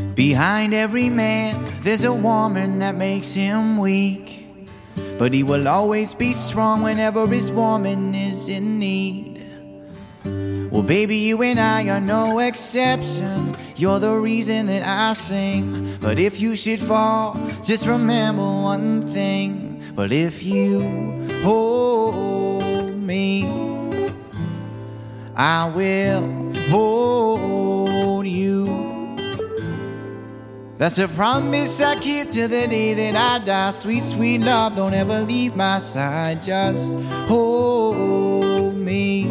Behind every man, there's a woman that makes him weak. But he will always be strong whenever his woman is in need. Well, baby, you and I are no exception. You're the reason that I sing. But if you should fall, just remember one thing. But if you hold me, I will hold you. That's a promise I keep to the day that I die. Sweet, sweet love, don't ever leave my side. Just hold me.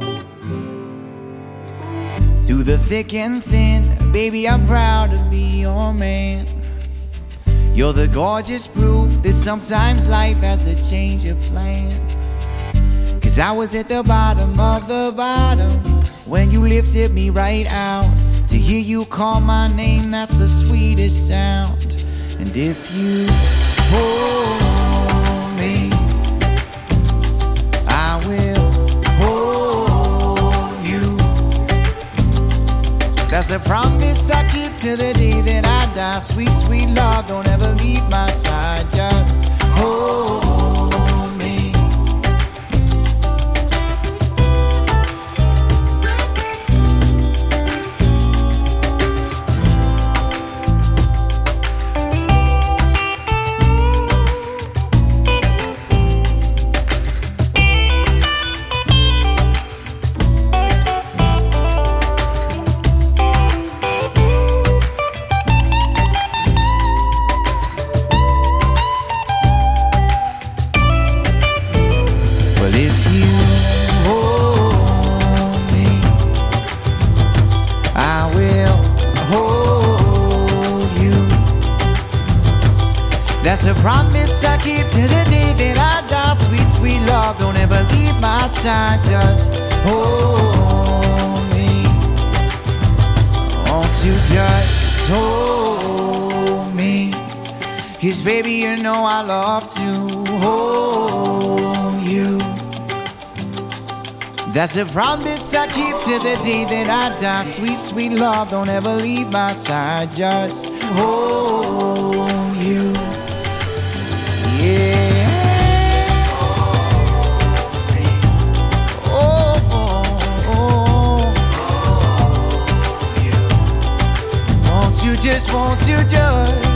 Through the thick and thin, baby, I'm proud to be your man. You're the gorgeous proof that sometimes life has a change of plan. 'Cause I was at the bottom of the bottom when you lifted me right out. To hear you call my name, that's the sweetest sound. And if you hold me, I will hold you. That's a promise I keep to the day that I die. Sweet, sweet love, don't ever leave my side. Just hold me. If you hold me, I will hold you. That's a promise I keep to the day that I die. Sweet, sweet love, don't ever leave my side. Just hold me. Won't you just hold me? 'Cause baby, you know I love to hold you. That's a promise I keep to the day that I die. Sweet, sweet love, don't ever leave my side. Just hold you. Yeah. Oh, oh, oh. Won't you just